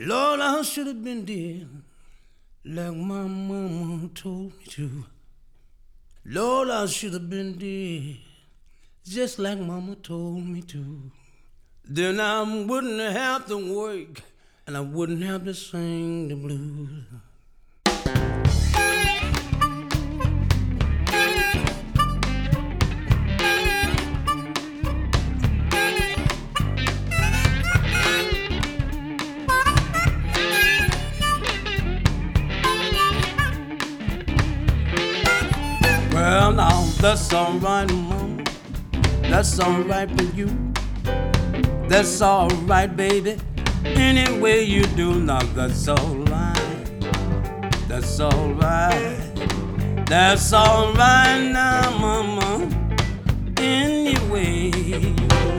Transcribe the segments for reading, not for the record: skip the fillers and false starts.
Lord, I should have been dead like my mama told me to. Lord, I should have been dead just like mama told me to. Then I wouldn't have to work and I wouldn't have to sing the blues. Well, now that's alright, mama. That's alright for you. That's alright, baby. Any way you do, now that's alright. That's alright. That's alright now, mama. Any way you do.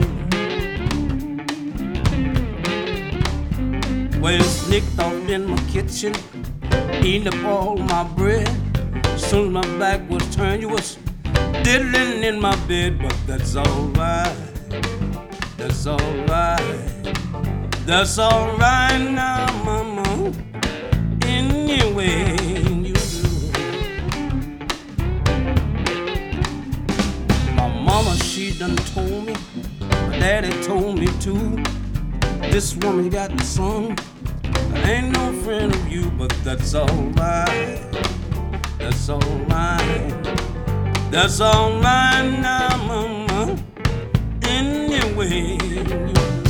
Well, sneaked off in my kitchen, eating up all my bread. Soon as my back was turned, you was diddling in my bed, but that's alright. That's alright. That's alright now, mama. Any way you do. My mama, she done told me, my daddy told me too. This woman got the son. I ain't no friend of you, but that's alright. That's alright. That's alright now, mama. Any way you do.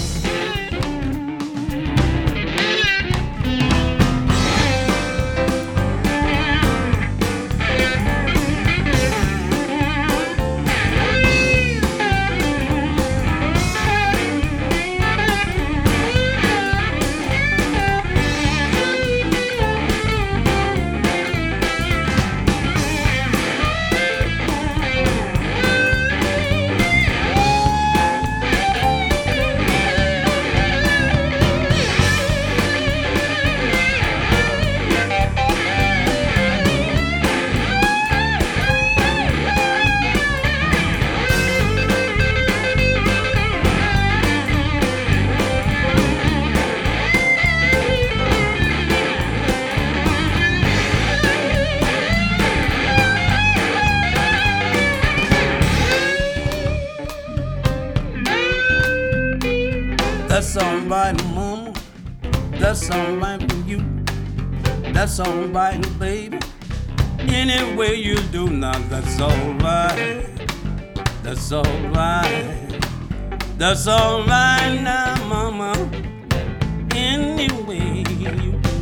That's alright, mama. That's alright for you. That's alright, baby. Any way you do now, that's alright. That's alright. That's alright now, mama. Any way you do.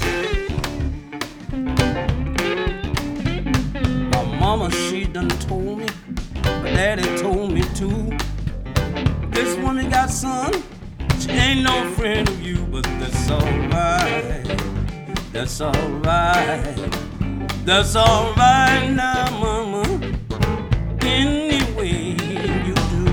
My mama, she done told me. My daddy told me too. This woman got son. She ain't no friend of you, but that's alright. That's alright. That's alright now, mama. Any way you do.